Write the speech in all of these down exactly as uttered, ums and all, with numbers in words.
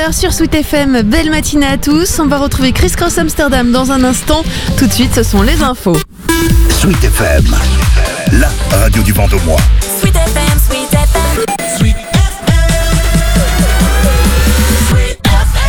heures sur Sweet F M. Belle matinée à tous. On va retrouver Chris Cross Amsterdam dans un instant. Tout de suite, ce sont les infos. Sweet F M, la radio du vent au mois. Sweet F M, Sweet F M, Sweet F M, Sweet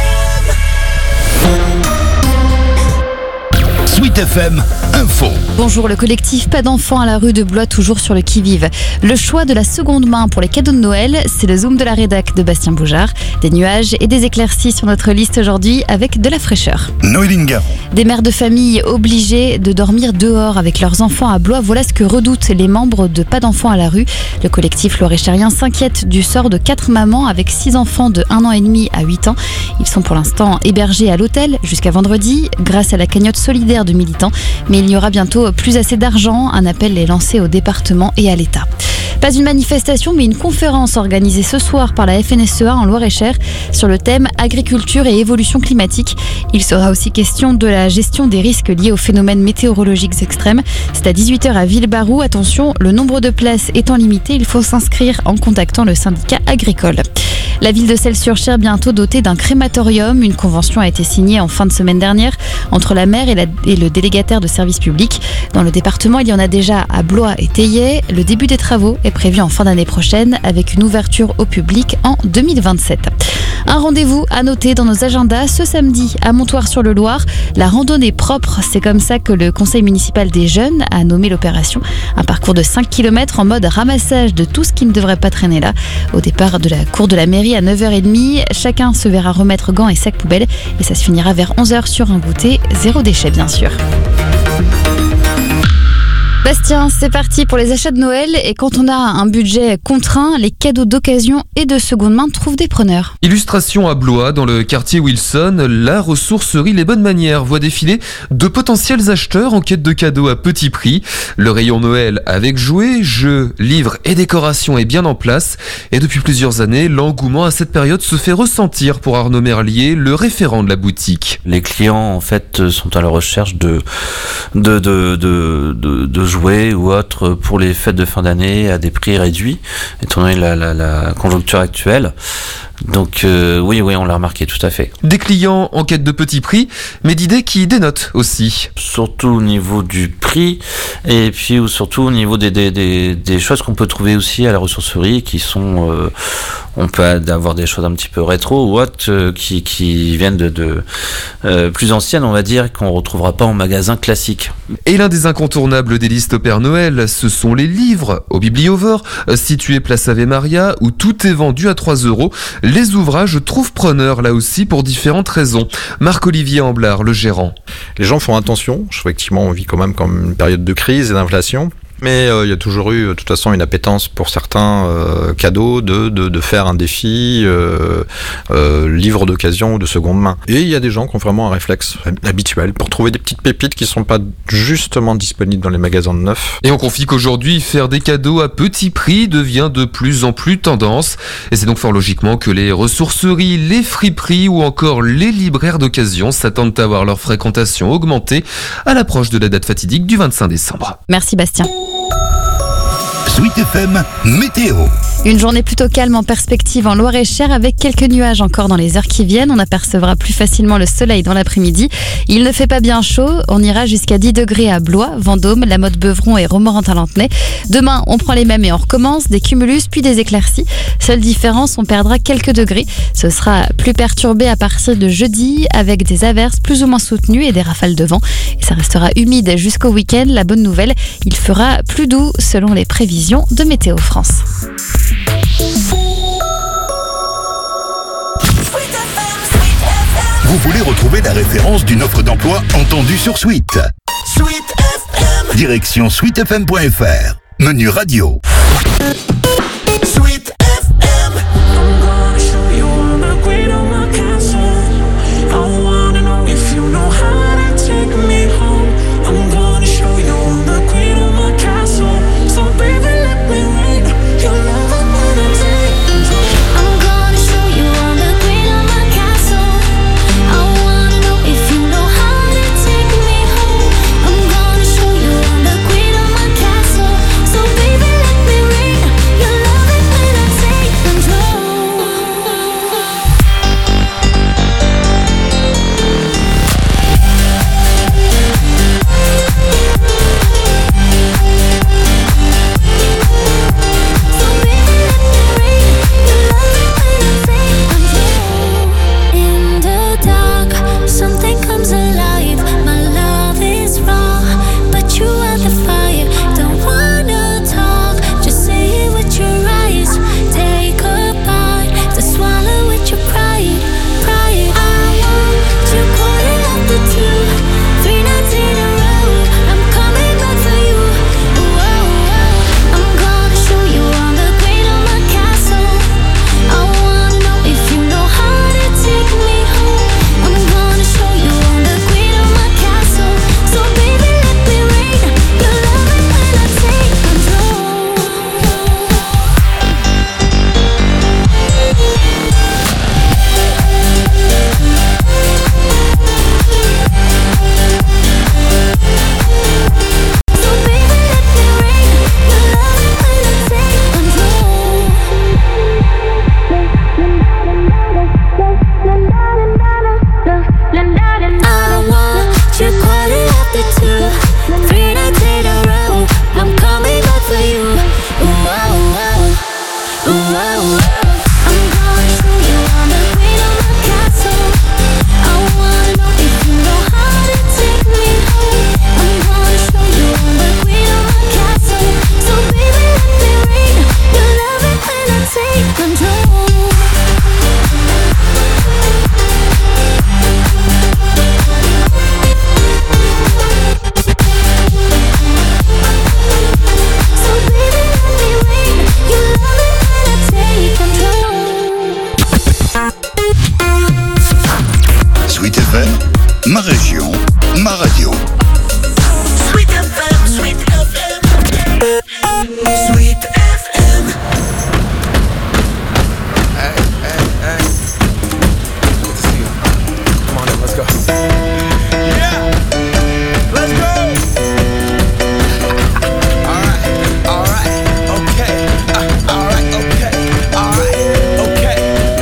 F M. Sweet F M Info. Bonjour, le collectif Pas d'enfants à la rue de Blois, toujours sur le qui-vive. Le choix de la seconde main pour les cadeaux de Noël, c'est le zoom de la rédac de Bastien Boujard. Des nuages et des éclaircies sur notre liste aujourd'hui avec de la fraîcheur. Noéline Garon. Des mères de famille obligées de dormir dehors avec leurs enfants à Blois, voilà ce que redoutent les membres de Pas d'enfants à la rue. Le collectif loréchérien s'inquiète du sort de quatre mamans avec six enfants de un an et demi à huit ans. Ils sont pour l'instant hébergés à l'hôtel jusqu'à vendredi grâce à la cagnotte solidaire de militants. Mais il n'y aura bientôt plus assez d'argent. Un appel est lancé au département et à l'État. Pas une manifestation, mais une conférence organisée ce soir par la F N S E A en Loir-et-Cher sur le thème agriculture et évolution climatique. Il sera aussi question de la gestion des risques liés aux phénomènes météorologiques extrêmes. C'est à dix-huit heures à Villebarou. Attention, le nombre de places étant limité, il faut s'inscrire en contactant le syndicat agricole. La ville de Celles-sur-Cher bientôt dotée d'un crématorium. Une convention a été signée en fin de semaine dernière entre la maire et, la, et le délégataire de service public. Dans le département, il y en a déjà à Blois et Théier. Le début des travaux est prévu en fin d'année prochaine avec une ouverture au public en deux mille vingt-sept. Un rendez-vous à noter dans nos agendas ce samedi à Montoire-sur-le-Loir. La randonnée propre, c'est comme ça que le conseil municipal des jeunes a nommé l'opération. Un parcours de cinq kilomètres en mode ramassage de tout ce qui ne devrait pas traîner là. Au départ de la cour de la mairie à neuf heures trente, chacun se verra remettre gants et sacs poubelles et ça se finira vers onze heures sur un goûter, zéro déchet bien sûr. Bastien, c'est parti pour les achats de Noël et quand on a un budget contraint, les cadeaux d'occasion et de seconde main trouvent des preneurs. Illustration à Blois, dans le quartier Wilson, la ressourcerie Les Bonnes Manières voit défiler de potentiels acheteurs en quête de cadeaux à petit prix. Le rayon Noël avec jouets, jeux, livres et décorations est bien en place et depuis plusieurs années, l'engouement à cette période se fait ressentir pour Arnaud Merlier, le référent de la boutique. Les clients en fait sont à la recherche de de de de, de, de jouets ou autres pour les fêtes de fin d'année à des prix réduits, étant donné la, la, la conjoncture actuelle. Donc euh, oui, oui, on l'a remarqué, tout à fait. Des clients en quête de petits prix, mais d'idées qui dénotent aussi. Surtout au niveau du prix, et puis surtout au niveau des, des, des, des choses qu'on peut trouver aussi à la ressourcerie, qui sont, euh, on peut avoir des choses un petit peu rétro ou autres, euh, qui, qui viennent de, de euh, plus anciennes, on va dire, qu'on retrouvera pas en magasin classique. Et l'un des incontournables des listes au Père Noël, ce sont les livres au Bibliovore, situé place Ave Maria, où tout est vendu à trois euros. Les ouvrages trouvent preneurs là aussi pour différentes raisons. Marc-Olivier Amblard, le gérant. Les gens font attention. Effectivement, on vit quand même comme une période de crise et d'inflation. Mais euh, il y a toujours eu, de toute façon, une appétence pour certains euh, cadeaux de, de, de faire un défi euh, euh, livre d'occasion ou de seconde main. Et il y a des gens qui ont vraiment un réflexe habituel pour trouver des petites pépites qui ne sont pas justement disponibles dans les magasins de neuf. Et on confie qu'aujourd'hui, faire des cadeaux à petit prix devient de plus en plus tendance. Et c'est donc fort logiquement que les ressourceries, les friperies ou encore les libraires d'occasion s'attendent à voir leur fréquentation augmenter à l'approche de la date fatidique du vingt-cinq décembre. Merci Bastien. Sweet F M Météo. Une journée plutôt calme en perspective en Loir-et-Cher avec quelques nuages encore dans les heures qui viennent. On apercevra plus facilement le soleil dans l'après-midi. Il ne fait pas bien chaud. On ira jusqu'à dix degrés à Blois, Vendôme, La Motte-Beuvron et Romorantin-Lanthenay. Demain, on prend les mêmes et on recommence. Des cumulus puis des éclaircies. Seule différence, on perdra quelques degrés. Ce sera plus perturbé à partir de jeudi avec des averses plus ou moins soutenues et des rafales de vent. Et ça restera humide jusqu'au week-end. La bonne nouvelle, il fera plus doux selon les prévisions de Météo France. Vous voulez retrouver la référence d'une offre d'emploi entendue sur Sweet. Sweet F M. Direction sweet f m point f r. Menu radio. Sweet F M. I'm gonna show you all the great on my castle. I wanna know if you know how to take me home. I'm gonna show you all the great on my castle. So baby, let me rain your love upon a day. I'm gonna show you all the great on my castle. I wanna know if you know how to take me home. I'm gonna show you all the great on my castle. So baby, let me rain Ma région, ma radio. Sweet F M, Sweet F M. Sweet F M. Hey, hey, hey. Good to see you. Come on in, let's go. Yeah, let's go. All right, all right, okay. Uh, all right, okay, all right, okay.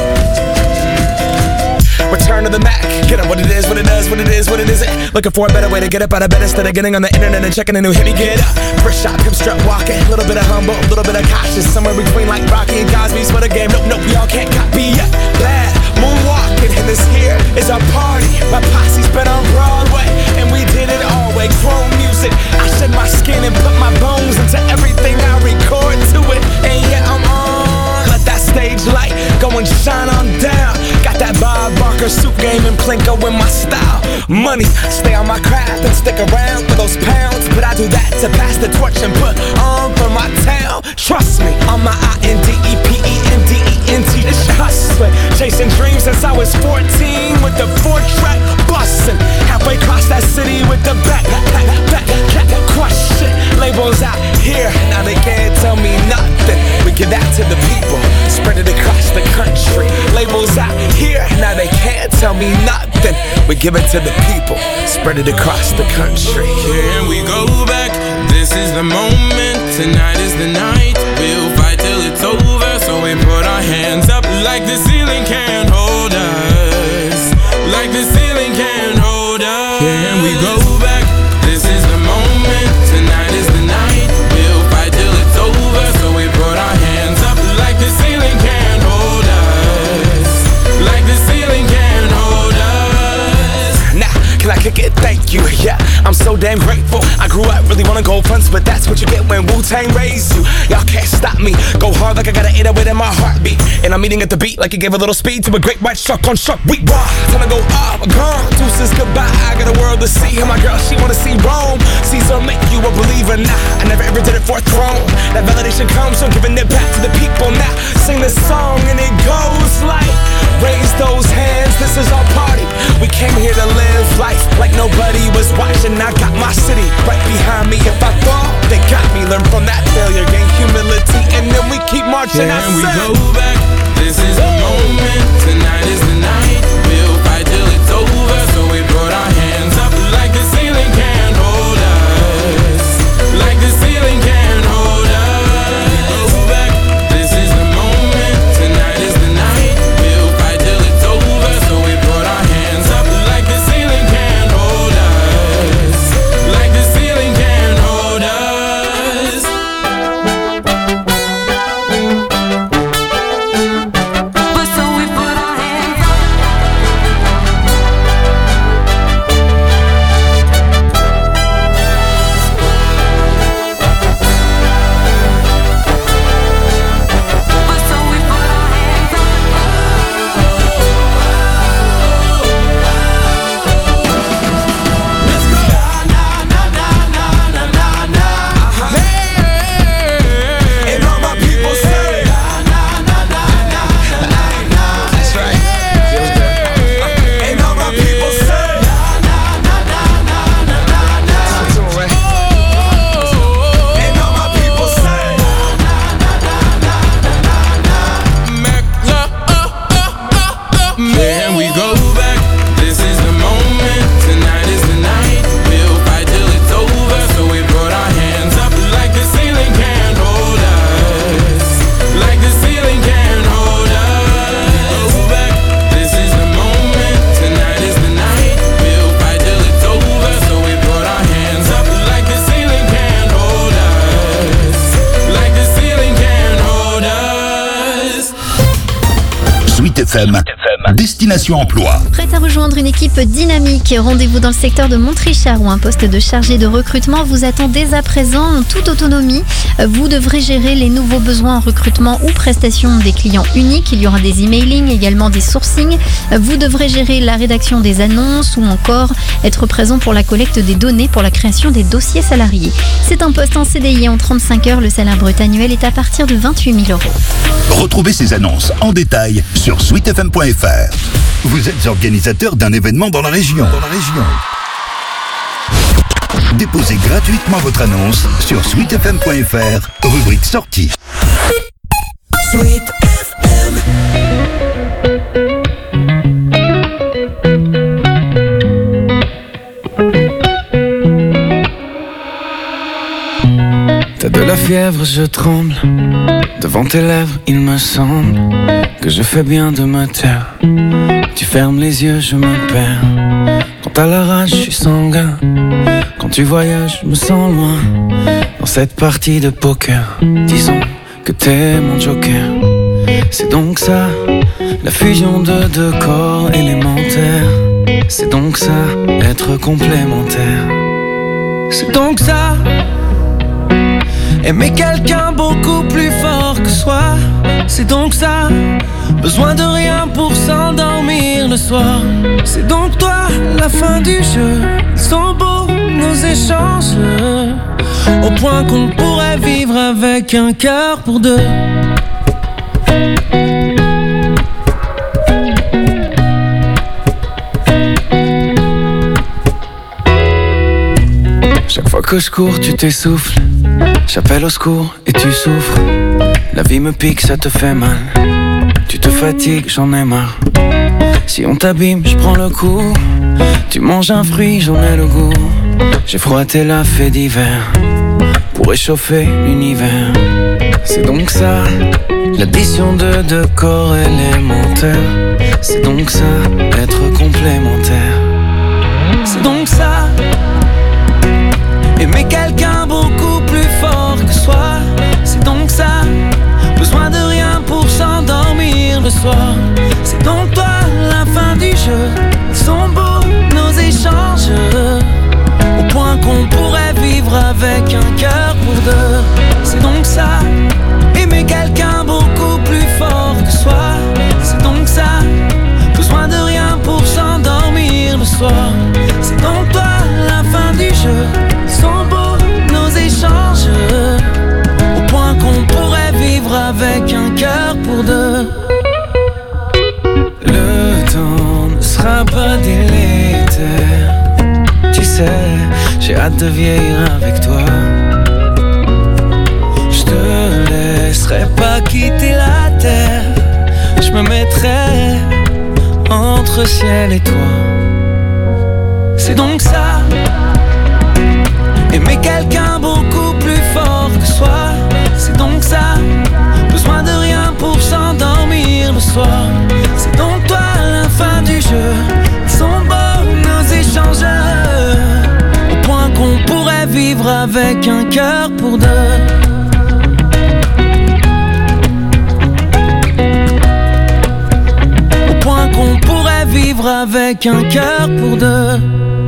Return to the Mac. Get up what it is, what it does, what it is, what it isn't. Looking for a better way to get up out of bed instead of getting on the internet and checking a new hit. Me get up, first shot, hip strut walking. Little bit of humble, little bit of cautious. Somewhere between like Rocky and Cosby's for the game. Nope, nope, y'all can't copy yet. Glad moonwalking, and this here is our party. My posse's been on Broadway, and we did it all way. Chrome music, I shed my skin and put my bones into everything I record to it. And yeah, I'm on. Let that stage light go and shine on down. Got that Bob Barker suit game and Plinko in my style. Money, stay on my craft and stick around for those pounds. But I do that to pass the torch and put on for my town. Trust me, on my I N D E P E N D E N T. It's hustling, chasing dreams since I was fourteen with the four track bustin'. Halfway across that city with the back, back, back, back, question. Labels out here, now they can't tell me nothing. We give that to the people, spread it across the country. Labels out here, now they can't tell me nothing. We give it to the people, spread it across the country. Here we go back, this is the moment, tonight is the night. We'll fight till it's over, so we put our hands up like the ceiling can't hold us. Like the ceiling can't hold us. Here we go back, this is the moment, tonight is the night. We'll fight till it's over, so we put our hands up like the ceiling can't hold us. Like the ceiling can't hold us. Now, can I kick it? Thank you, yeah, I'm so damn grateful. I grew up really wanna go fronts, but that's what you get when Wu-Tang raised you. Y'all can't stop me, go hard like I got an eight oh eight in my heartbeat. And I'm eating at the beat like it gave a little speed to a great white shark on shark week. Raw, time to go up, gone, deuces goodbye. I got a world to see, and my girl, she wanna see Rome. Caesar make you a believer, nah, I never ever did it for a throne. That validation comes from giving it back to the people. Now, sing this song and it goes like, raise those hands, this is our party. We came here to live life like nobody was watching. I got my city right behind me. If I fall, they got me. Learn from that failure, gain humility, and then we keep marching. Can I we said, go back? This is the moment, tonight is the night. We'll fight till it's over, so we put our hands up like the ceiling can't hold us. Like the ceiling can't hold us. Go back, this is the moment, tonight is the night. We'll fight till it's over, so we put our hands up like the ceiling can't hold us. Like the ceiling can't hold us. But so we put our hands up. But so we put our hands up. let's go. Nah, nah, nah, nah, nah, nah, nah. Hey, and all my people say, nah, nah, nah, nah, nah, nah, nah. That's right. Feels good. And all my people say, nah, nah, nah, nah, nah, nah, nah, nah. Listen to it, right? And all my people say, nah, nah, nah, nah, nah, nah, nah. Mac- uh, uh, uh, uh, uh. Can we go back? This is the moment, tonight is the night. We'll fight till it's over, so we put our hands up like the ceiling can't hold us. Like the ceiling can't hold us. Go back, this is the moment, tonight is the night. We'll fight till it's over, so we put our hands up like the ceiling can't hold us. Like the ceiling can't hold us. Sweet F M, Destination Emploi. Prête à rejoindre une équipe dynamique? Rendez-vous dans le secteur de Montrichard où un poste de chargé de recrutement vous attend dès à présent en toute autonomie. Vous devrez gérer les nouveaux besoins en recrutement ou prestation des clients uniques. Il y aura des emailing, également des sourcings. Vous devrez gérer la rédaction des annonces ou encore être présent pour la collecte des données pour la création des dossiers salariés. C'est un poste en C D I en trente-cinq heures. Le salaire brut annuel est à partir de vingt-huit mille euros. Retrouvez ces annonces en détail sur sweet f m point f r. F R. Vous êtes organisateur d'un événement dans la région. Dans la région. Déposez gratuitement votre annonce sur sweet f m point f r, rubrique sortie. Sweet F M. T'as de la fièvre, je tremble. Devant tes lèvres, il me semble que je fais bien de me taire. Tu fermes les yeux, je me perds. Quand t'as la rage, je suis sanguin. Quand tu voyages, je me sens loin. Dans cette partie de poker, disons que t'es mon joker. C'est donc ça, la fusion de deux corps élémentaires. C'est donc ça, être complémentaire. C'est donc ça, aimer quelqu'un beaucoup plus fort que soi. C'est donc ça, besoin de rien pour s'endormir le soir. C'est donc toi, la fin du jeu. Ils sont beaux nos échanges, au point qu'on pourrait vivre avec un cœur pour deux. Chaque fois que je cours, tu t'essouffles. J'appelle au secours et tu souffres. La vie me pique, ça te fait mal. Tu te fatigues, j'en ai marre. Si on t'abîme, je prends le coup. Tu manges un fruit, j'en ai le goût. J'ai froissé la fée d'hiver pour réchauffer l'univers. C'est donc ça, l'addition de deux corps élémentaires. C'est donc ça, être complémentaire. C'est donc ça, aimer quelqu'un beaucoup plus fort que soi. C'est donc ça, besoin de rien pour s'endormir le soir. C'est donc toi, la fin du jeu. Ils sont beaux nos échanges, au point qu'on pourrait vivre avec un cœur pour deux. C'est donc ça, aimer quelqu'un beaucoup plus fort que soi. C'est donc ça, besoin de rien pour s'endormir le soir. C'est donc toi, la fin du jeu. Sont beaux nos échanges, au point qu'on pourrait vivre avec un cœur pour deux. Le temps ne sera pas délétère. Tu sais, j'ai hâte de vieillir avec toi. Je te laisserai pas quitter la terre. Je me mettrai entre ciel et toi. C'est donc ça, aimer quelqu'un beaucoup plus fort que soi. C'est donc ça, besoin de rien pour s'endormir le soir. C'est donc toi, la fin du jeu. Ils sont beaux nos échanges, au point qu'on pourrait vivre avec un cœur pour deux. Au point qu'on pourrait vivre avec un cœur pour deux.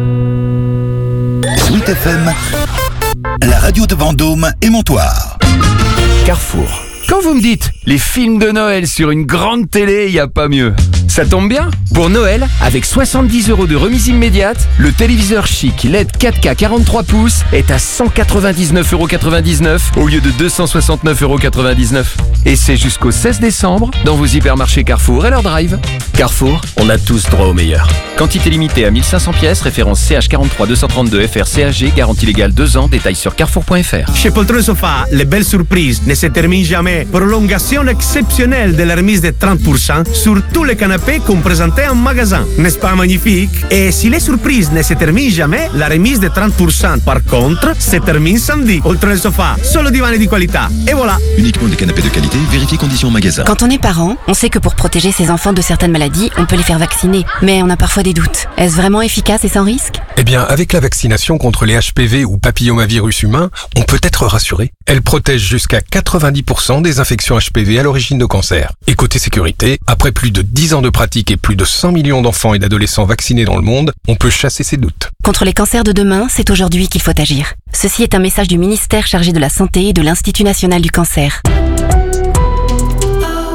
Sweet F M, la radio de Vendôme et Montoire. Carrefour. Quand vous me dites les films de Noël sur une grande télé, y a pas mieux. Ça tombe bien. Pour Noël, avec soixante-dix euros de remise immédiate, le téléviseur chic L E D quatre K quarante-trois pouces est à cent quatre-vingt-dix-neuf euros quatre-vingt-dix-neuf au lieu de deux cent soixante-neuf euros quatre-vingt-dix-neuf. Et c'est jusqu'au seize décembre dans vos hypermarchés Carrefour et leur drive. Carrefour, on a tous droit au meilleur. Quantité limitée à mille cinq cents pièces, référence C H quarante-trois deux cent trente-deux F R C A G, garantie légale deux ans, détails sur carrefour point f r. Chez Poltrone Sofa, les belles surprises ne se terminent jamais. Prolongation exceptionnelle de la remise de trente pour cent sur tous les canapés qu'on présentait en magasin. N'est-ce pas magnifique? Et si les surprises ne se terminent jamais, la remise de trente pour cent par contre se termine samedi. Poltrone Sofa, solo divani di qualità. Et voilà. Uniquement des canapés de qualité, vérifiez conditions en magasin. Quand on est parent, on sait que pour protéger ses enfants de certaines maladies, on peut les faire vacciner. Mais on a parfois des doutes. Est-ce vraiment efficace et sans risque? Eh bien, avec la vaccination contre les H P V ou papillomavirus humain, on peut être rassuré. Elle protège jusqu'à quatre-vingt-dix pour cent des infections H P V à l'origine de cancer. Et côté sécurité, après plus de dix ans de pratique et plus de cent millions d'enfants et d'adolescents vaccinés dans le monde, on peut chasser ses doutes. Contre les cancers de demain, c'est aujourd'hui qu'il faut agir. Ceci est un message du ministère chargé de la Santé et de l'Institut national du cancer.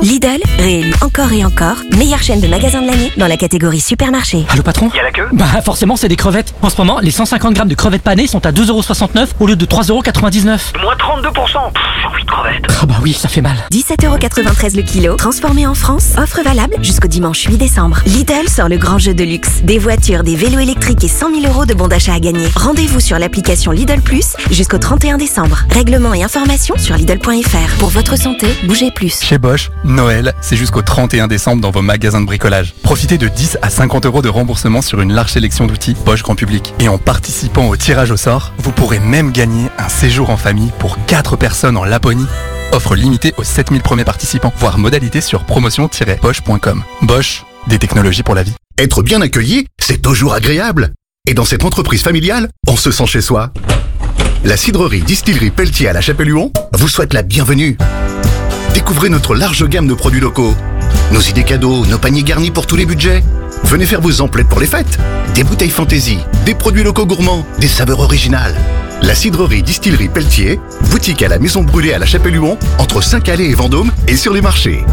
Lidl, réélu encore et encore, meilleure chaîne de magasins de l'année dans la catégorie supermarché. Allô patron? Y a la queue? Bah forcément c'est des crevettes. En ce moment, les cent cinquante grammes de crevettes panées sont à deux euros soixante-neuf au lieu de trois euros quatre-vingt-dix-neuf. Moins trente-deux pour cent. Pff, j'ai envie de crevettes. Ah bah oui, ça fait mal. dix-sept euros quatre-vingt-treize le kilo, transformé en France, offre valable jusqu'au dimanche huit décembre. Lidl sort le grand jeu de luxe. Des voitures, des vélos électriques et cent mille euros de bons d'achat à gagner. Rendez-vous sur l'application Lidl Plus jusqu'au trente et un décembre. Règlements et informations sur Lidl point F R. Pour votre santé, bougez plus. Chez Bosch, Noël, c'est jusqu'au trente et un décembre dans vos magasins de bricolage. Profitez de dix à cinquante euros de remboursement sur une large sélection d'outils Bosch Grand Public. Et en participant au tirage au sort, vous pourrez même gagner un séjour en famille pour quatre personnes en Laponie. Offre limitée aux sept mille premiers participants. Voir modalité sur promotion tiret bosch point com. Bosch, des technologies pour la vie. Être bien accueilli, c'est toujours agréable. Et dans cette entreprise familiale, on se sent chez soi. La cidrerie Distillerie Pelletier à La Chapelle-Huon vous souhaite la bienvenue. Découvrez notre large gamme de produits locaux. Nos idées cadeaux, nos paniers garnis pour tous les budgets. Venez faire vos emplettes pour les fêtes. Des bouteilles fantaisie, des produits locaux gourmands, des saveurs originales. La cidrerie Distillerie Pelletier, boutique à la Maison Brûlée à La Chapelle-Huon, entre Saint-Calais et Vendôme et sur les marchés.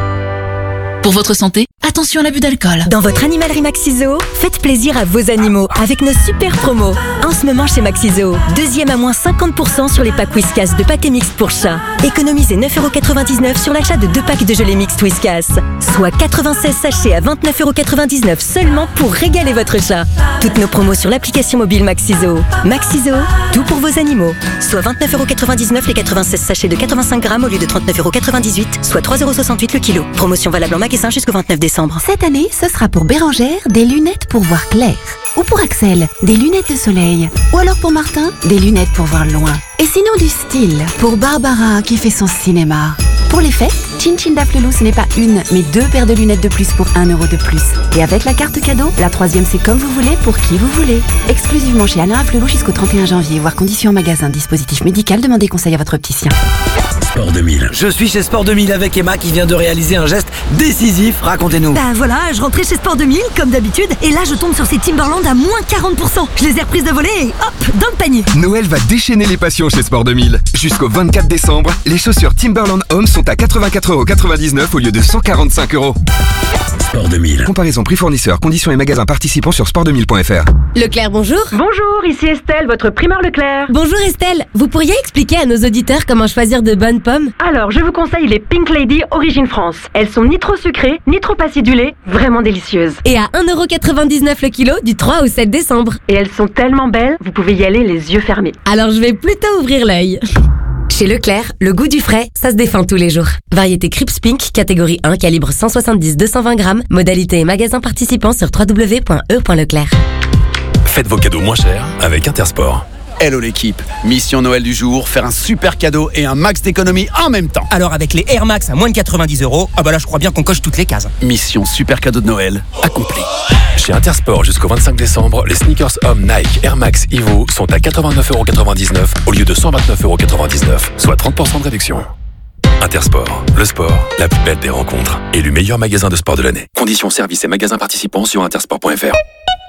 Pour votre santé, attention à l'abus d'alcool. Dans votre animalerie Maxiso, faites plaisir à vos animaux avec nos super promos. En ce moment chez Maxiso, deuxième à moins cinquante pour cent sur les packs Whiskas de pâté mixte pour chat. Économisez neuf euros quatre-vingt-dix-neuf sur l'achat de deux packs de gelée mixte Whiskas. Soit quatre-vingt-seize sachets à vingt-neuf euros quatre-vingt-dix-neuf seulement pour régaler votre chat. Toutes nos promos sur l'application mobile Maxiso. Maxiso, tout pour vos animaux. Soit vingt-neuf euros quatre-vingt-dix-neuf les quatre-vingt-seize sachets de quatre-vingt-cinq grammes au lieu de trente-neuf euros quatre-vingt-dix-huit, soit trois euros soixante-huit le kilo. Promotion valable en magasin jusqu'au vingt-neuf décembre. Cette année, ce sera pour Bérangère des lunettes pour voir clair. Ou pour Axel, des lunettes de soleil. Ou alors pour Martin, des lunettes pour voir loin. Et sinon du style, pour Barbara qui fait son cinéma. Pour les fêtes, Chin Chin Daflelou, ce n'est pas une, mais deux paires de lunettes de plus pour un euro de plus. Et avec la carte cadeau, la troisième c'est comme vous voulez, pour qui vous voulez. Exclusivement chez Alain Afflelou jusqu'au trente et un janvier, voire conditions en magasin. Dispositif médical, demandez conseil à votre opticien. Sport deux mille. Je suis chez Sport deux mille avec Emma qui vient de réaliser un geste décisif. Racontez-nous. Bah voilà, je rentrais chez Sport deux mille comme d'habitude et là je tombe sur ces Timberland à moins quarante pour cent. Je les ai reprises de voler et hop, dans le panier. Noël va déchaîner les passions chez Sport deux mille. Jusqu'au vingt-quatre décembre, les chaussures Timberland Home sont à quatre-vingt-quatre euros quatre-vingt-dix-neuf au lieu de cent quarante-cinq euros. Sport deux mille. Comparaison prix fournisseur, conditions et magasins participants sur sport deux mille point F R. Leclerc, bonjour. Bonjour, ici Estelle, votre primeur Leclerc. Bonjour Estelle, vous pourriez expliquer à nos auditeurs comment choisir de bonnes pommes? Alors, je vous conseille les Pink Lady Origine France. Elles sont ni trop sucrées, ni trop acidulées, vraiment délicieuses. Et à un euro quatre-vingt-dix-neuf le kilo du trois au sept décembre. Et elles sont tellement belles, vous pouvez y aller les yeux fermés. Alors je vais plutôt ouvrir l'œil. Chez Leclerc, le goût du frais, ça se défend tous les jours. Variété Crips Pink, catégorie un, calibre cent soixante-dix à deux cent vingt grammes. Modalité et magasin participant sur w w w point e point leclerc. Faites vos cadeaux moins chers avec Intersport. Hello l'équipe, mission Noël du jour, faire un super cadeau et un max d'économie en même temps. Alors avec les Air Max à moins de quatre-vingt-dix euros, ah bah là je crois bien qu'on coche toutes les cases. Mission super cadeau de Noël accomplie. Chez Intersport jusqu'au vingt-cinq décembre, les sneakers hommes Nike Air Max Evo sont à quatre-vingt-neuf euros quatre-vingt-dix-neuf au lieu de cent vingt-neuf euros quatre-vingt-dix-neuf, soit trente pour cent de réduction. Intersport, le sport, la plus belle des rencontres, élu meilleur magasin de sport de l'année. Conditions, services et magasins participants sur intersport point F R.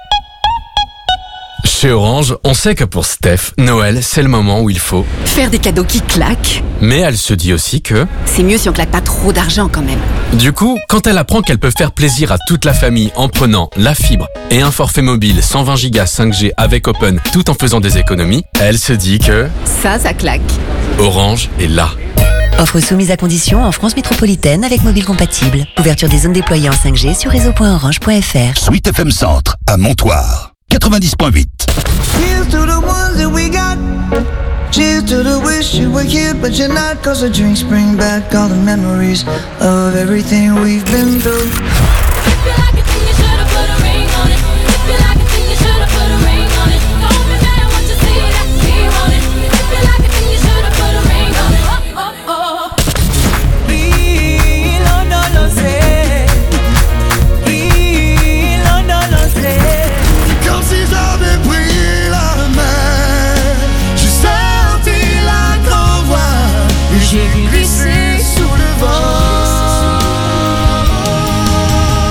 Chez Orange, on sait que pour Steph, Noël, c'est le moment où il faut faire des cadeaux qui claquent. Mais elle se dit aussi que c'est mieux si on claque pas trop d'argent quand même. Du coup, quand elle apprend qu'elle peut faire plaisir à toute la famille en prenant la fibre et un forfait mobile cent vingt giga cinq G avec Open tout en faisant des économies, elle se dit que ça, ça claque. Orange est là. Offre soumise à condition en France métropolitaine avec mobile compatible. Ouverture des zones déployées en cinq G sur réseau point orange point F R. Sweet F M Centre à Montoire, quatre-vingt-dix point huit. Cheers to the ones that we got. Cheers to the wish you were here but you're not. Cause the drinks bring back all the memories of everything we've been through. J'ai glissé sous le vent.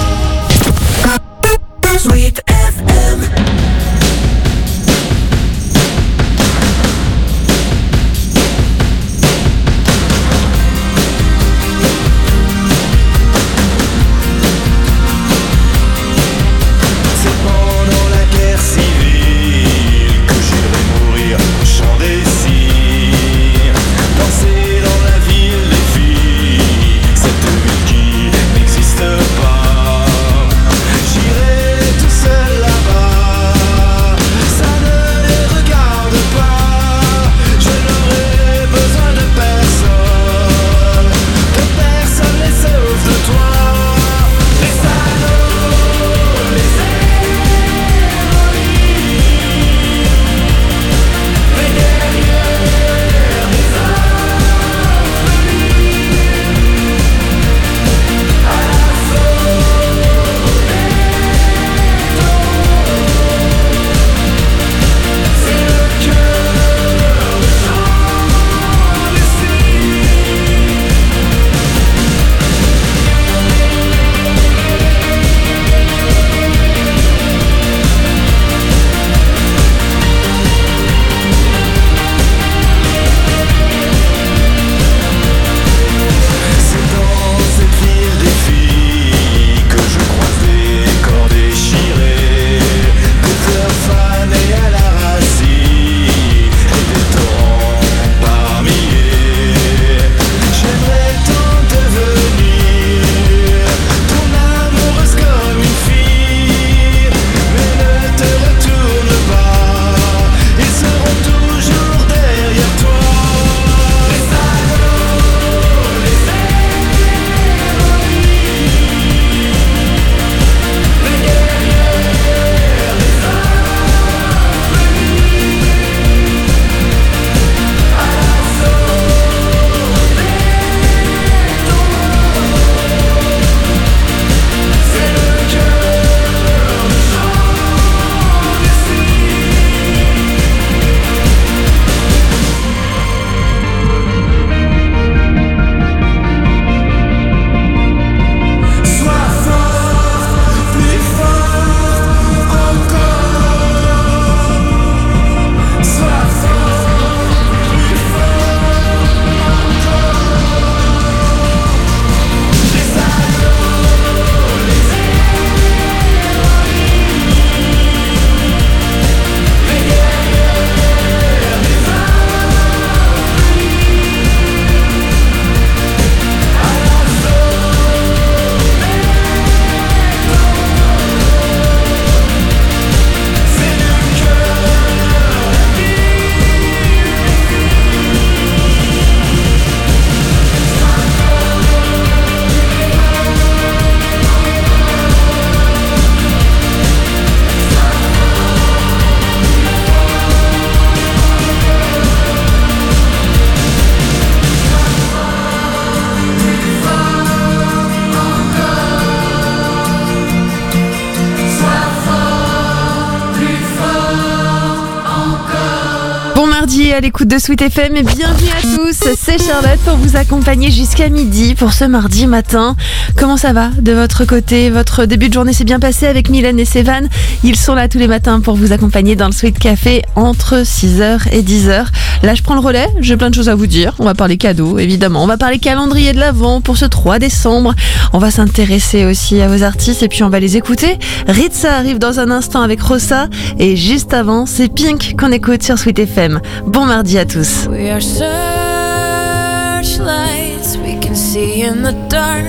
mardi à l'écoute de Sweet F M et bienvenue à tous, c'est Charlotte pour vous accompagner jusqu'à midi pour ce mardi matin. Comment ça va de votre côté? Votre début de journée s'est bien passé avec Mylène et Sévan. Ils sont là tous les matins pour vous accompagner dans le Sweet Café entre six heures et dix heures. Là je prends le relais, j'ai plein de choses à vous dire. On va parler cadeaux évidemment, on va parler calendrier de l'Avent pour ce trois décembre. On va s'intéresser aussi à vos artistes et puis on va les écouter. Ritza arrive dans un instant avec Rossa et juste avant c'est Pink qu'on écoute sur Sweet F M. Bon mardi à tous. We are searchlights we can see in the dark.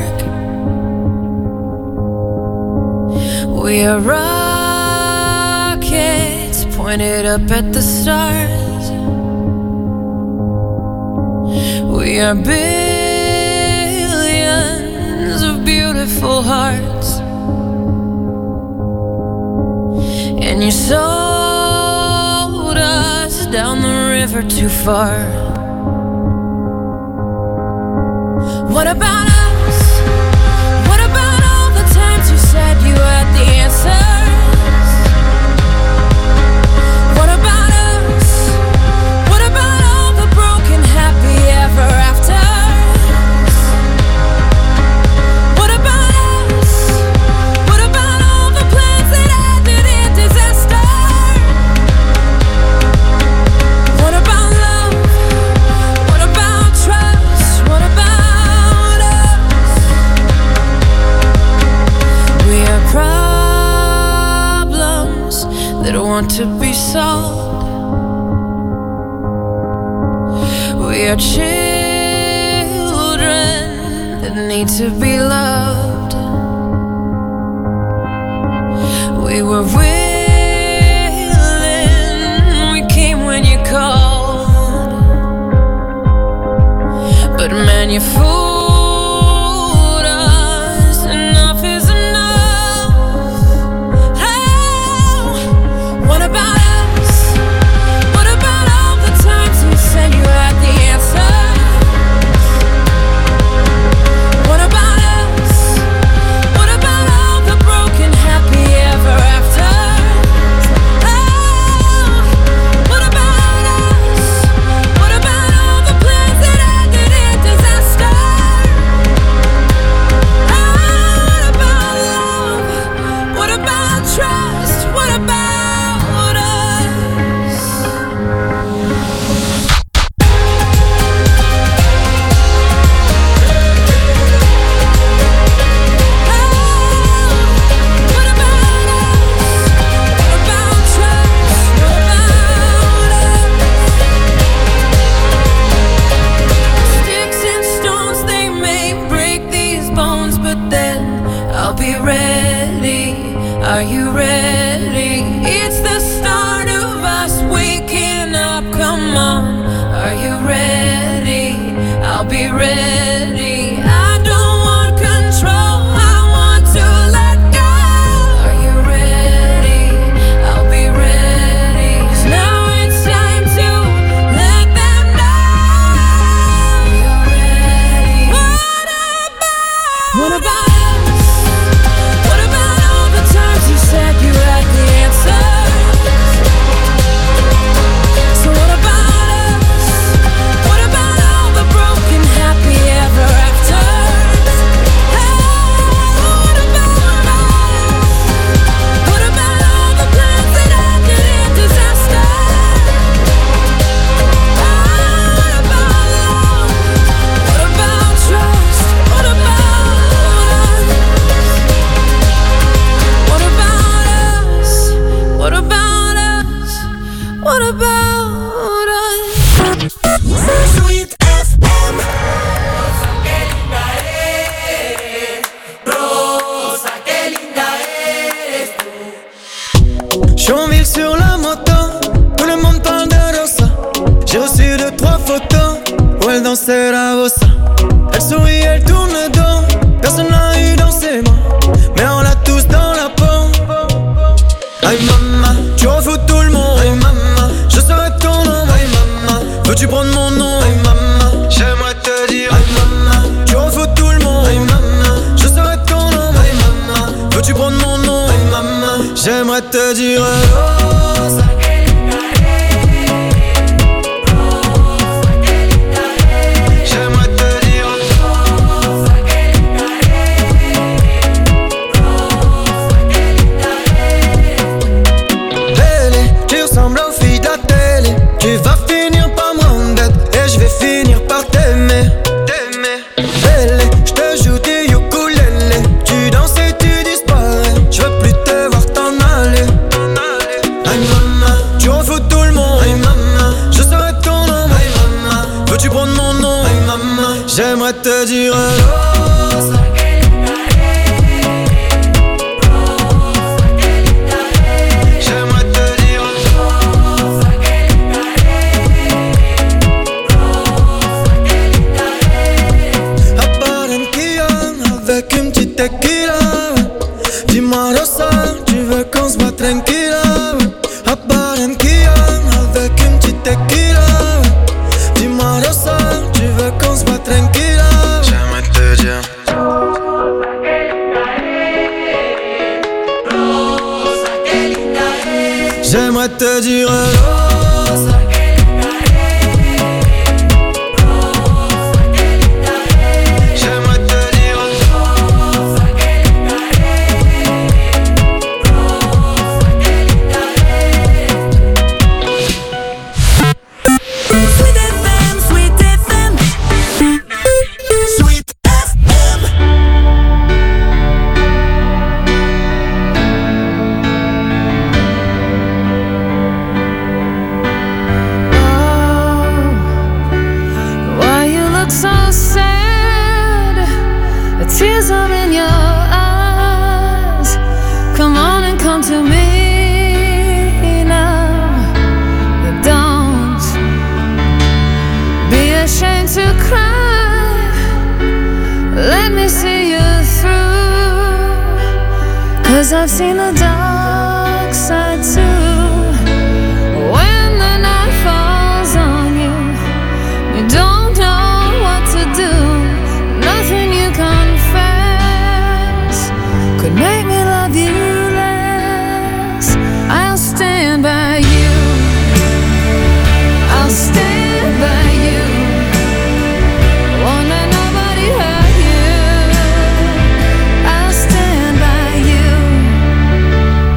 We are rockets pointed up at the stars. We are billions of beautiful hearts. And you sold us down the river too far. What about us? What about all the times you said you had the answers? What about us? What about all the broken happy ever afters? What about us? What about all the plans that ended in disaster? What about love? What about trust? What about us? We are problems that want to be solved. We are children that need to be loved. We were willing, we came when you called. But man, you fooled us, enough is enough. Oh, what about us? What about all the times you said you had the answers? What about us? What about all the broken happy ever afters? Oh, what about us? What about all the plans that ended in disaster? Oh, what about love? What about trust? What about us? Sticks and stones, they may break these bones, but then I'll be ready. Are you ready? It's the start of us waking up. Come on, are you ready? I'll be ready. I don't want control, I want to let go. Are you ready? I'll be ready. 'Cause now it's time to let them know you're ready. What about? What about us? What about all the times you said you had the answers? So what about us? What about all the broken happy ever afters? Oh, what about us? What about all the plans that ended in disaster? Oh, what about love? What about trust? What about us? What about us? What about us? What about us? Sweet F M. Rosa, qué linda eres tú. Chonville sur la moto, tout le monde parle de Rosa. J'ai reçu deux, trois photos où elle dansait la bossa. Elle sourit, elle tourne le dos, personne n'a eu dans ses mains, mais on l'a tous dans la peau. Aïe maman, tu refous tout le monde. Aïe maman, je serai ton nom. Aïe maman, veux-tu prendre mon nom? Aïe maman, j'aimerais te dire. Aïe maman, tu refous tout le monde. Aïe maman, je serai ton nom. Aïe maman, veux-tu prendre mon nom? Aïe maman, j'aimerais te dire. Rosa, J'aimerais te dire Rosa. Avec une petite tequila, dis-moi Rosa, tu veux qu'on se voit tranquille. À Barranquilla, avec une petite tequila, dis-moi Rosa, tu veux qu'on se voit tranquille. J'aimerais te dire J'aimerais te dire Rosa. Tears are in your eyes. Come on and come to me now. Don't be ashamed to cry. Let me see you through. 'Cause I've seen the dark side too. When the night falls on you, you don't know what to do. Nothing you confess could make me love you less. I'll stand by you. I'll stand by you. Won't let nobody hurt you. I'll stand by you.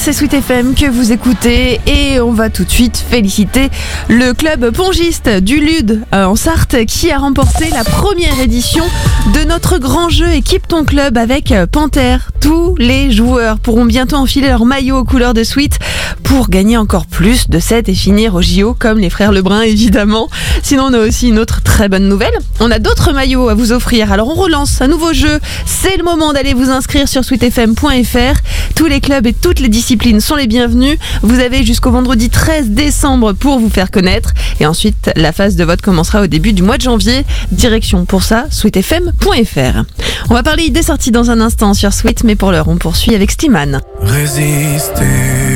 c'est Sweet F M que vous écoutez et on va tout de suite féliciter le club pongiste du Lude euh, en Sarthe qui a remporté la première édition de notre grand jeu Équipe ton club avec Panthère. Tous les joueurs pourront bientôt enfiler leur maillot aux couleurs de Sweet pour gagner encore plus de sets et finir au J O comme les frères Lebrun évidemment. Sinon on a aussi une autre très bonne nouvelle, on a d'autres maillots à vous offrir. Alors on relance un nouveau jeu, c'est le moment d'aller vous inscrire sur sweet f m point f r. Tous les clubs et toutes les disciplines sont les bienvenus. Vous avez jusqu'au vendredi treize décembre pour vous faire connaître et ensuite la phase de vote commencera au début du mois de janvier. Direction pour ça sweet f m point f r. On va parler idées sorties dans un instant sur Sweet, mais pour l'heure on poursuit avec Slimane. Résister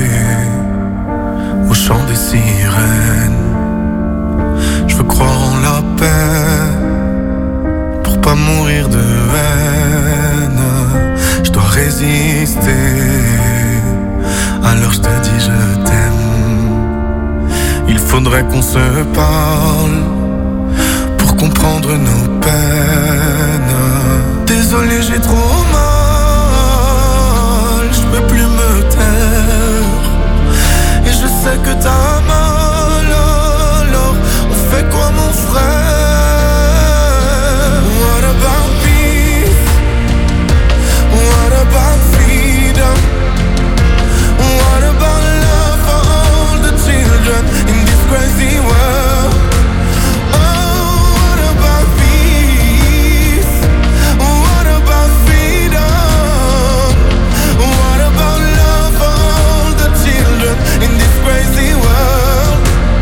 au chant des sirènes, je veux croire en la paix pour pas mourir de haine. Je dois résister, alors je te dis je t'aime. Il faudrait qu'on se parle pour comprendre nos peines. Désolé, j'ai trop mal, je peux plus me taire. Et je sais que t'as mal, alors on fait quoi mon frère? What about peace? What about freedom? What about love for all the children in this crazy world? Oh, what about peace? What about freedom? What about love for all the children in this crazy world?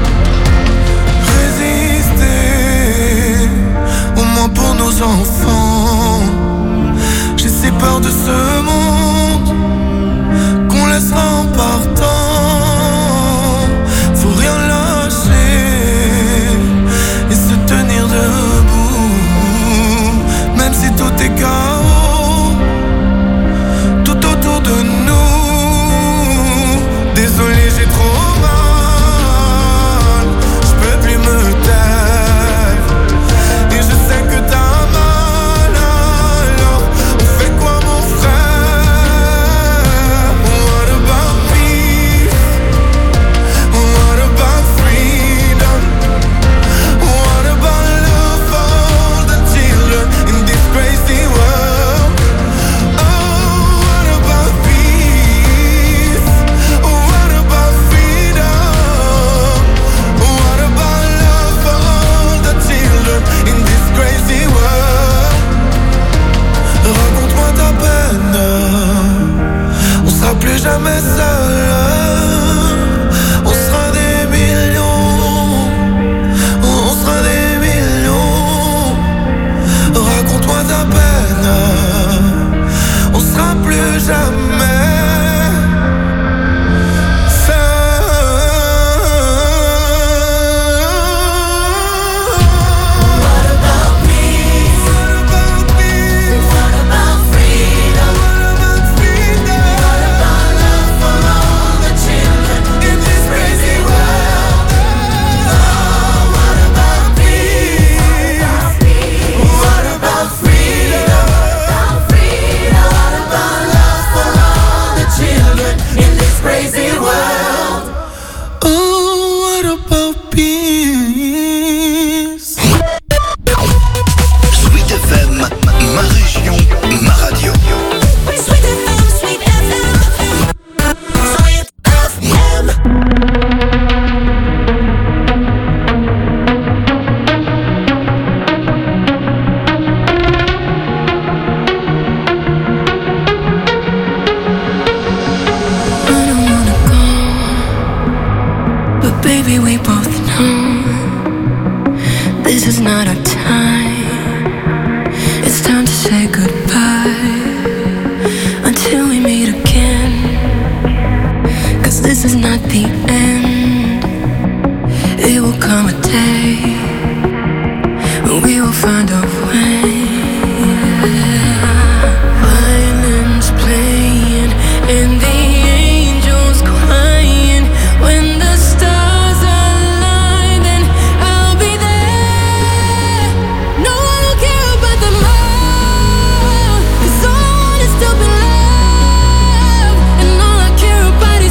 Résister, au moins pour nos enfants. J'ai si peur de ce monde qu'on laissera en partant. Faut rien lâcher et se tenir debout, même si tout est chaos tout autour de nous. Désolé, j'ai trop mal, je peux plus me taire. Et je sais que t'as mal, alors on fait quoi mon frère? What about peace? What about freedom? What about love for all the children in this crazy world? Oh, what about peace? What about freedom? What about love for all the children in this crazy world? Raconte-moi ta peine, on sera plus jamais seul. On sera des millions, on sera des millions. Raconte-moi ta peine, on sera plus jamais Still be love, and all I care about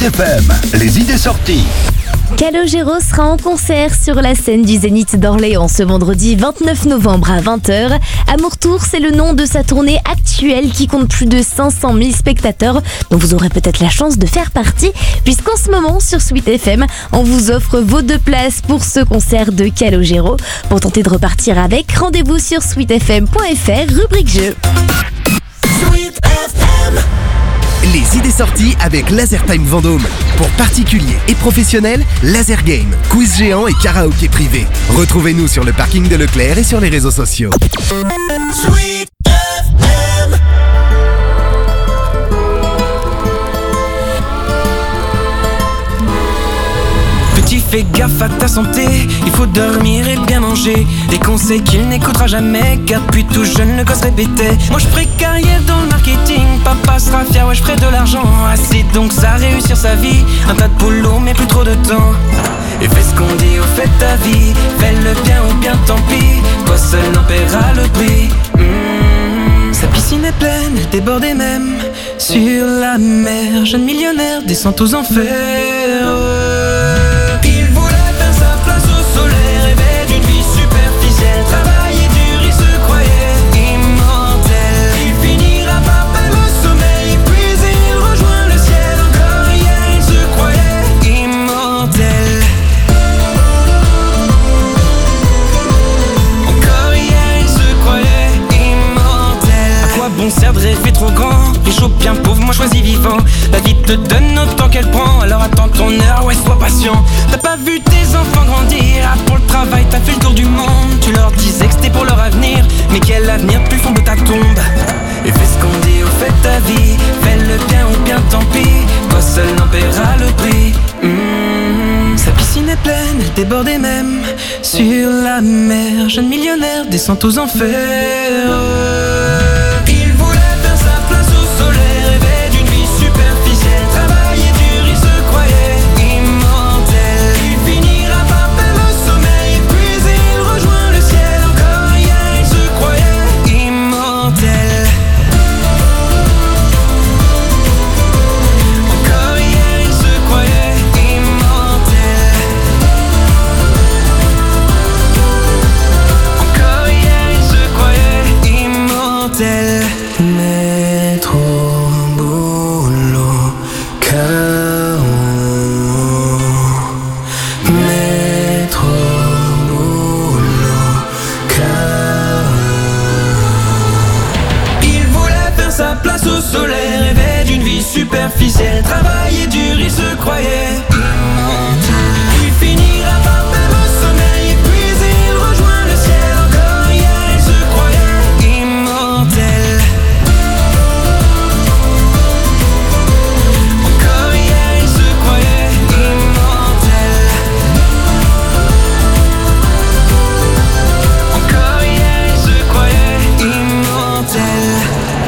F M, les idées sorties. Calogero sera en concert sur la scène du Zénith d'Orléans ce vendredi vingt-neuf novembre à vingt heures. Amour Tour, c'est le nom de sa tournée actuelle qui compte plus de cinq cent mille spectateurs dont vous aurez peut-être la chance de faire partie puisqu'en ce moment sur Sweet F M, on vous offre vos deux places pour ce concert de Calogero. Pour tenter de repartir avec, rendez-vous sur sweet f m point f r, rubrique jeu. Sweet F M. Les idées sorties avec LaserTime Vendôme. Pour particuliers et professionnels, laser game, quiz géant et karaoké privé. Retrouvez-nous sur le parking de Leclerc et sur les réseaux sociaux. Sweet F M. Petit, fais gaffe à ta santé, il faut dormir et bien manger. Des conseils qu'il n'écoutera jamais, car depuis tout jeune le gosse répétait. Moi je ferai carrière dans le marketing, papa sera fier, ouais je ferai de l'argent. Assez donc ça réussir sa vie, un tas de boulot mais plus trop de temps. Et fais ce qu'on dit au fait de ta vie, fais le bien ou bien tant pis, toi seul n'en paiera le prix. Mmh, sa piscine est pleine, elle débordait même sur la mer. Jeune millionnaire descend aux enfers. Il voulait faire sa place au soleil, rêvait d'une vie superficielle, travailler dur, il se croyait immortel. Il finira par perdre le sommeil, puis il rejoint le ciel. Encore hier il se croyait immortel. Encore hier il se croyait immortel. À quoi bon sert de rêver trop grand, riche ou bien pauvre, moi choisis vivant. La vie te donne autant qu'elle prend, alors attends ton heure, ouais sois patient. T'as pas vu tes enfants grandir, ah, pour le travail t'as fait le tour du monde. Tu leur disais que c'était pour leur avenir, mais quel avenir plus fond de ta tombe. Et fais ce qu'on dit au fait de ta vie, fais le bien ou bien tant pis, toi seul n'en paiera le prix. Mmh, sa piscine est pleine, elle débordait même sur la mer. Jeune millionnaire descend aux enfers. Il voulait faire sa place au soleil, rêvait d'une vie superficielle, travailler dur, il se croyait immortel. Il finira par perdre le sommeil, puis il rejoint le ciel. Encore hier il se croyait immortel. Encore hier il se croyait immortel. Encore hier il se croyait immortel. Mais trop boulot, K O. Mais trop boulot, K O. Il voulait faire sa place au soleil, rêvait d'une vie superficielle, travailler dur, il se croyait immortel. Il finira par perdre le sommeil, puis il rejoint le ciel. Encore hier il se croyait immortel. Encore hier il se croyait immortel. Encore hier il se croyait immortel.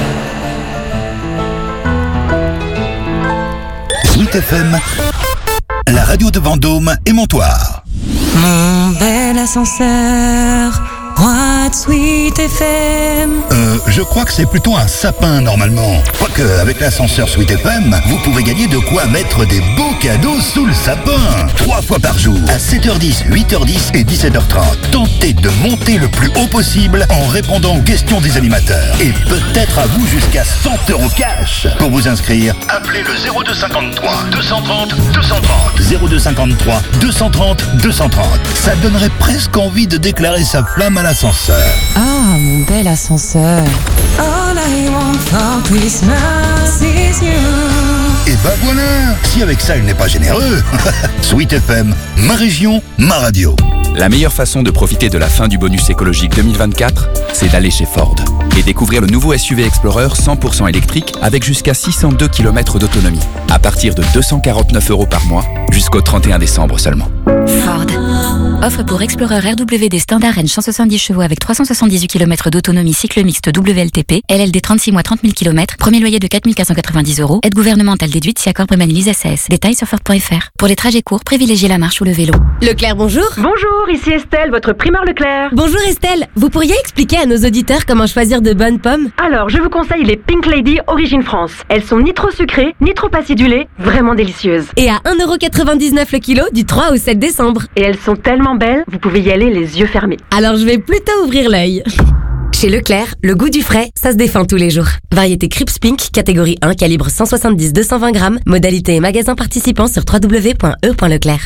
Sweet F M, la radio de Vendôme et Montoire. Mon bel ascenseur, roi de Sweet F M. Euh, je crois que c'est plutôt un sapin normalement. Quoique, avec l'ascenseur Sweet F M, vous pouvez gagner de quoi mettre des beaux cadeaux sous le sapin. Trois fois par jour, à sept heures dix, huit heures dix et dix-sept heures trente. Tentez de monter le plus haut possible en répondant aux questions des animateurs. Et peut-être à vous jusqu'à cent euros cash. Pour vous inscrire, appelez le zéro deux cinquante-trois deux cent trente deux cent trente. zéro deux cinquante-trois deux cent trente deux cent trente. Ça donnerait presque envie de déclarer sa flamme à l'ascenseur. Ah, mon bel ascenseur. All I want for Christmas is you. Et bah voilà. Si avec ça il n'est pas généreux. Sweet F M, ma région, ma radio. La meilleure façon de profiter de la fin du bonus écologique deux mille vingt-quatre, c'est d'aller chez Ford et découvrir le nouveau S U V Explorer cent pour cent électrique avec jusqu'à six cent deux kilomètres d'autonomie à partir de deux cent quarante-neuf euros par mois jusqu'au trente et un décembre seulement. Ford. Offre pour Explorer R W D Standard Range cent soixante-dix chevaux avec trois cent soixante-dix-huit kilomètres d'autonomie cycle mixte W L T P, L L D trente-six mois trente mille kilomètres, premier loyer de quatre mille quatre cent quatre-vingt-dix euros, aide gouvernementale déduite si accord Bremen-Lise S A S. Détails sur Ford point F R. Pour les trajets courts, privilégiez la marche ou le vélo. Leclerc, bonjour. Bonjour, ici Estelle, votre primeur Leclerc. Bonjour Estelle, vous pourriez expliquer à nos auditeurs comment choisir de bonnes pommes? Alors, je vous conseille les Pink Lady Origine France. Elles sont ni trop sucrées, ni trop acidulées, vraiment délicieuses. Et à un euro quatre-vingt-dix-neuf le kilo du trois au sept décembre. Et elles sont tellement belles, vous pouvez y aller les yeux fermés. Alors je vais plutôt ouvrir l'œil. Chez Leclerc, le goût du frais, ça se défend tous les jours. Variété Crips Pink, catégorie un, calibre cent soixante-dix à deux cent vingt grammes. Modalité et magasin participant sur w w w point e point leclerc.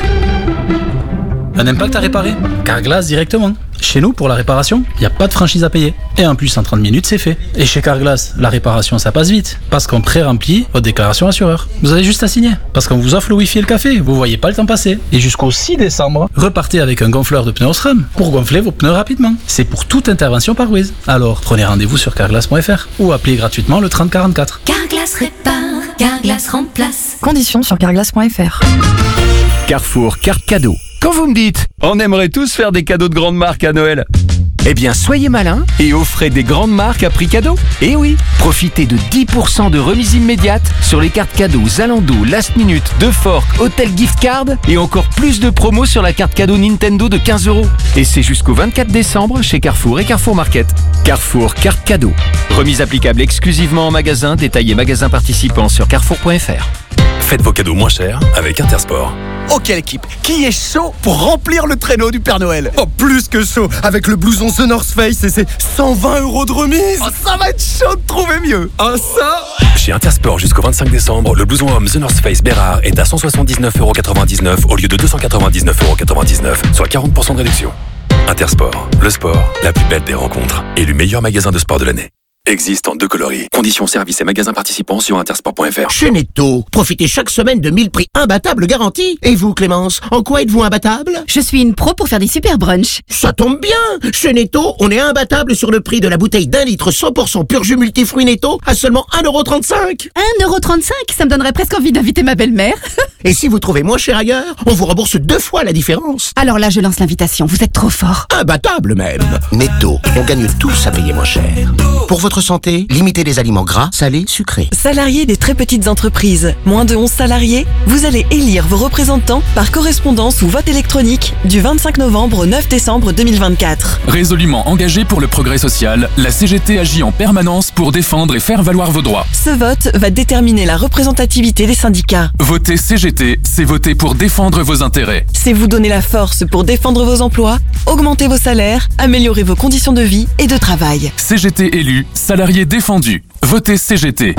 Un impact à réparer? Carglass directement. Chez nous, pour la réparation, il n'y a pas de franchise à payer. Et en plus, en trente minutes, c'est fait. Et chez Carglass, la réparation, ça passe vite. Parce qu'on pré-remplit votre déclaration assureur. Vous avez juste à signer. Parce qu'on vous offre le wifi et le café. Vous voyez pas le temps passer. Et jusqu'au six décembre, repartez avec un gonfleur de pneus Osram pour gonfler vos pneus rapidement. C'est pour toute intervention par Wiz. Alors, prenez rendez-vous sur carglass point f r ou appelez gratuitement le trente quarante-quatre. Carglass répare, Carglass remplace. Conditions sur carglass point f r. Carrefour, carte cadeau. Quand vous me dites, on aimerait tous faire des cadeaux de grandes marques à Noël, eh bien soyez malins et offrez des grandes marques à prix cadeau. Et oui, profitez de dix pour cent de remise immédiate sur les cartes cadeaux Zalando, Last Minute, De Fork, Hotel Gift Card et encore plus de promos sur la carte cadeau Nintendo de quinze euros. Et c'est jusqu'au vingt-quatre décembre chez Carrefour et Carrefour Market. Carrefour, carte cadeau. Remise applicable exclusivement en magasin, détaillé magasin participant sur carrefour point f r. Faites vos cadeaux moins chers avec Intersport. Oh, quelle équipe! Qui est chaud pour remplir le traîneau du Père Noël? Oh, plus que chaud! Avec le blouson The North Face et ses cent vingt euros de remise! Oh, ça va être chaud de trouver mieux! Ah, ça! Chez Intersport jusqu'au vingt-cinq décembre, le blouson homme The North Face Bérard est à cent soixante-dix-neuf euros quatre-vingt-dix-neuf au lieu de deux cent quatre-vingt-dix-neuf euros quatre-vingt-dix-neuf, soit quarante pour cent de réduction. Intersport, le sport, la plus belle des rencontres. Élu meilleur magasin de sport de l'année. Existe en deux coloris. Conditions, services et magasins participants sur intersport point f r. Chez Netto, profitez chaque semaine de mille prix imbattables garantis. Et vous, Clémence, en quoi êtes-vous imbattable? Je suis une pro pour faire des super brunchs. Ça tombe bien. Chez Netto, on est imbattable sur le prix de la bouteille d'un litre cent pour cent pur jus multifruits Netto à seulement un euro trente-cinq. un euro trente-cinq? Ça me donnerait presque envie d'inviter ma belle-mère. Et si vous trouvez moins cher ailleurs, on vous rembourse deux fois la différence. Alors là, je lance l'invitation. Vous êtes trop fort. Imbattable même. Netto, on gagne tous à payer moins cher. Pour votre santé, limitez les aliments gras, salés, sucrés. Salariés des très petites entreprises, moins de onze salariés, vous allez élire vos représentants par correspondance ou vote électronique du vingt-cinq novembre au neuf décembre deux mille vingt-quatre. Résolument engagée pour le progrès social, la C G T agit en permanence pour défendre et faire valoir vos droits. Ce vote va déterminer la représentativité des syndicats. Voter C G T, c'est voter pour défendre vos intérêts. C'est vous donner la force pour défendre vos emplois, augmenter vos salaires, améliorer vos conditions de vie et de travail. C G T élu, salarié défendu. Votez C G T.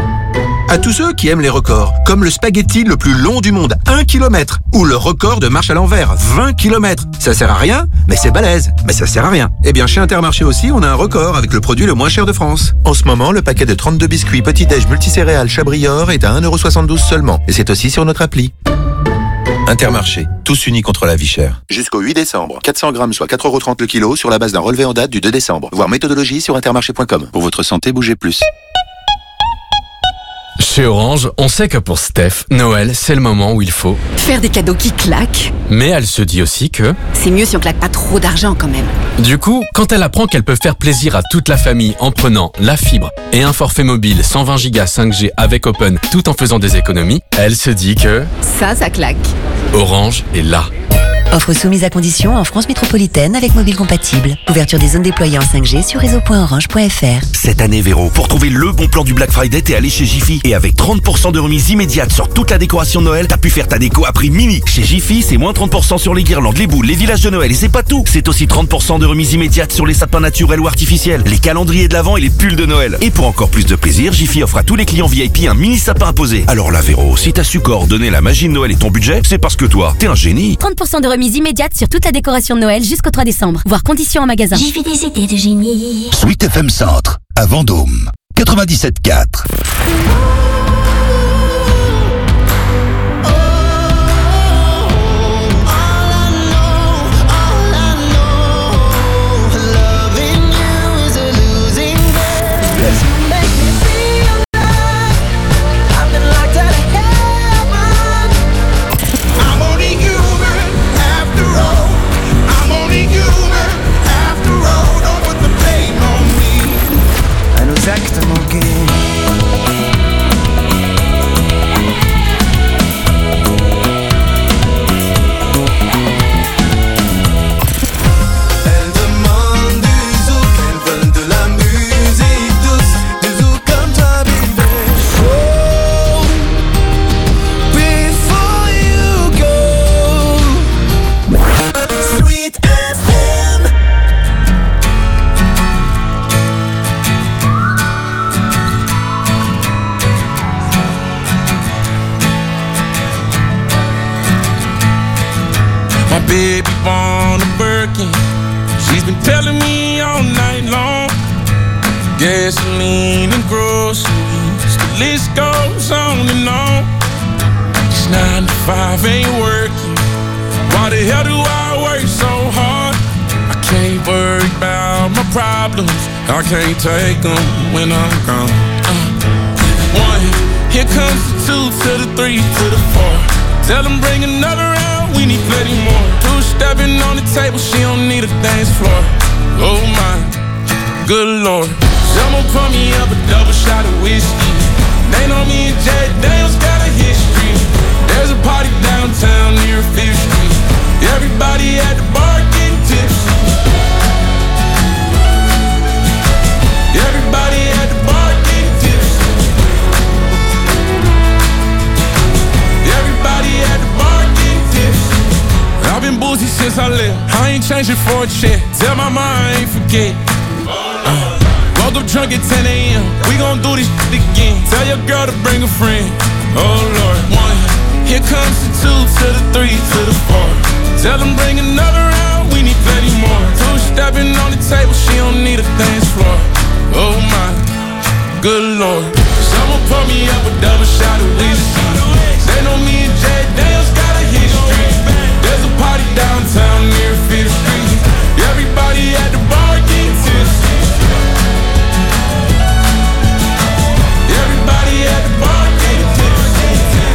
À tous ceux qui aiment les records, comme le spaghetti le plus long du monde, un kilomètre, ou le record de marche à l'envers, vingt kilomètres. Ça sert à rien, mais c'est balèze. Mais ça sert à rien. Eh bien, chez Intermarché aussi, on a un record avec le produit le moins cher de France. En ce moment, le paquet de trente-deux biscuits petit-déj multicéréales Chabrior est à un euro soixante-douze seulement. Et c'est aussi sur notre appli. Intermarché, tous unis contre la vie chère. Jusqu'au huit décembre, quatre cents grammes soit quatre euros trente le kilo sur la base d'un relevé en date du deux décembre. Voir méthodologie sur intermarché point com. Pour votre santé, bougez plus. Chez Orange, on sait que pour Steph, Noël, c'est le moment où il faut faire des cadeaux qui claquent. Mais elle se dit aussi que c'est mieux si on claque pas trop d'argent quand même. Du coup, quand elle apprend qu'elle peut faire plaisir à toute la famille en prenant la fibre et un forfait mobile cent vingt gigas cinq G avec Open tout en faisant des économies, elle se dit que ça, ça claque. Orange est là. Offre soumise à condition en France métropolitaine avec mobile compatible. Ouverture des zones déployées en cinq G sur réseau point orange point f r. Cette année, Véro, pour trouver le bon plan du Black Friday, t'es allé chez Jiffy. Et avec trente pour cent de remise immédiate sur toute la décoration de Noël, t'as pu faire ta déco à prix mini. Chez Jiffy, c'est moins trente pour cent sur les guirlandes, les boules, les villages de Noël. Et c'est pas tout. C'est aussi trente pour cent de remise immédiate sur les sapins naturels ou artificiels, les calendriers de l'Avent et les pulls de Noël. Et pour encore plus de plaisir, Jiffy offre à tous les clients V I P un mini sapin à poser. Alors là, Véro, si t'as su coordonner la magie de Noël et ton budget, c'est parce que toi, t'es un génie. trente pour cent de remise immédiate sur toute la décoration de Noël jusqu'au trois décembre. Voir conditions en magasin. J'ai fait des idées de génie. Sweet F M Centre, à Vendôme, quatre-vingt-dix-sept quatre. My baby born a Birkin. She's been telling me all night long. Gasoline and groceries, the list goes on and on. This nine to five ain't working. Why the hell do I work so hard? I can't worry about my problems. I can't take them when I'm gone. Uh, one, here comes the two to the three to the four. Tell them bring another round, we need plenty more. Two stepping on the table, she don't need a dance floor. Oh my, good lord. Someone pour me up a double shot of whiskey. They know me and Jay Daniels got a history. There's a party downtown near Fifth Street. Everybody at the bar getting tipsy. Everybody at the bar getting tipsy. Everybody at the bar getting tipsy. I've been boozy since I left. I ain't changing for a check. Tell my mom I ain't forget. Uh. Woke up drunk at ten a.m. We gon' do this shit again. Tell your girl to bring a friend. Oh Lord. One, here comes the two to the three to the four. Tell them bring another round, we need plenty more. Two stepping on the table, she don't need a dance floor. Oh my, good lord. Someone pour me up a double shot of whiskey. They know me and Jay Daniels got a history. There's a party downtown near Fifth Street. Everybody at the bar getting tipsy. Everybody at the bar getting tipsy.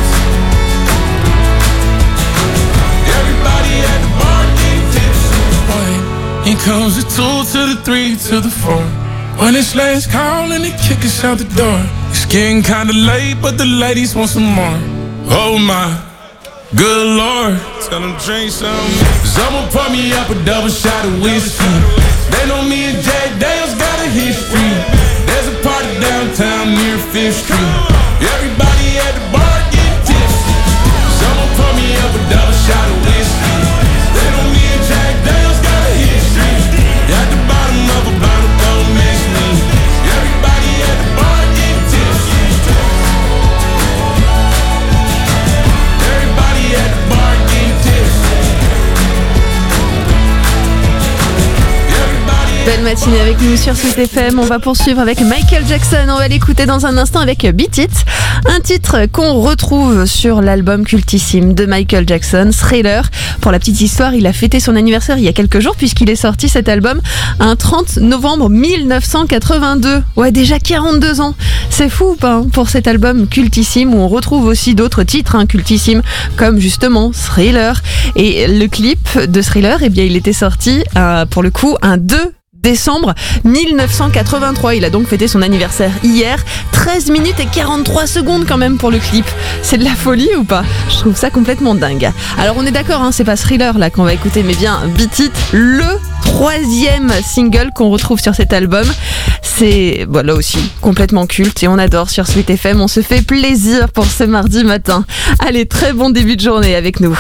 Everybody at the bar getting tipsy. One, here comes the two to the three to the four. When it's last call and they kick us out the door. It's getting kinda late, but the ladies want some more. Oh my, good lord. Tell them drink some. Someone pour me up a double shot of whiskey. They know me and Jay Daniels got a history. There's a party downtown near Fifth Street. Everybody at the bar getting tipsy. Someone pour me up a double shot of whiskey. They know me and Jack Daniels got a history. At the bottom of a bottle, don't miss me. Everybody at the bar getting tipsy. Everybody at the bar getting tipsy. Belle matinée avec nous sur Sweet F M. On va poursuivre avec Michael Jackson. On va l'écouter dans un instant avec Beat It, un titre qu'on retrouve sur l'album cultissime de Michael Jackson, Thriller. Pour la petite histoire, il a fêté son anniversaire il y a quelques jours puisqu'il est sorti cet album un trente novembre mille neuf cent quatre-vingt-deux. Ouais, déjà quarante-deux ans. C'est fou ou pas hein, pour cet album cultissime où on retrouve aussi d'autres titres hein, cultissimes comme justement Thriller. Et le clip de Thriller, eh bien, il était sorti euh, pour le coup un deux décembre mille neuf cent quatre-vingt-trois. Il a donc fêté son anniversaire hier. treize minutes et quarante-trois secondes quand même pour le clip. C'est de la folie ou pas? Je trouve ça complètement dingue. Alors on est d'accord, hein, c'est pas Thriller là qu'on va écouter, mais bien Beat It, le troisième single qu'on retrouve sur cet album. C'est bon, là aussi complètement culte et on adore sur Sweet F M. On se fait plaisir pour ce mardi matin. Allez, très bon début de journée avec nous.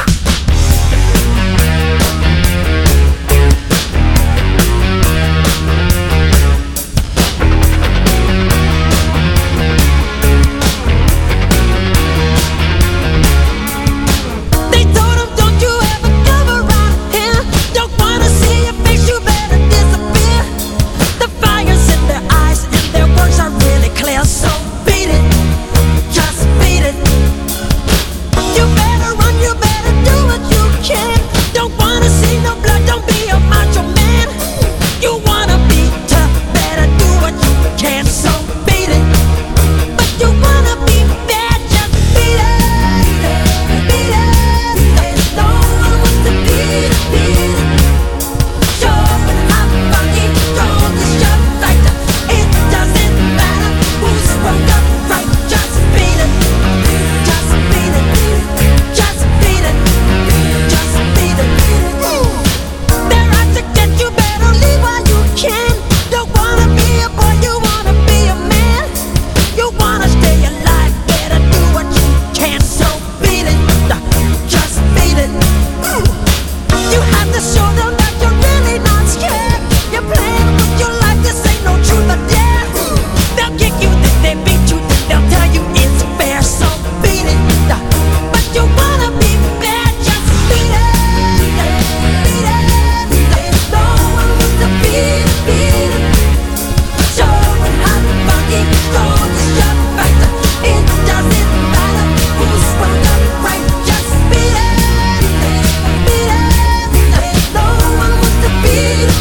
You better run, you better do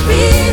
be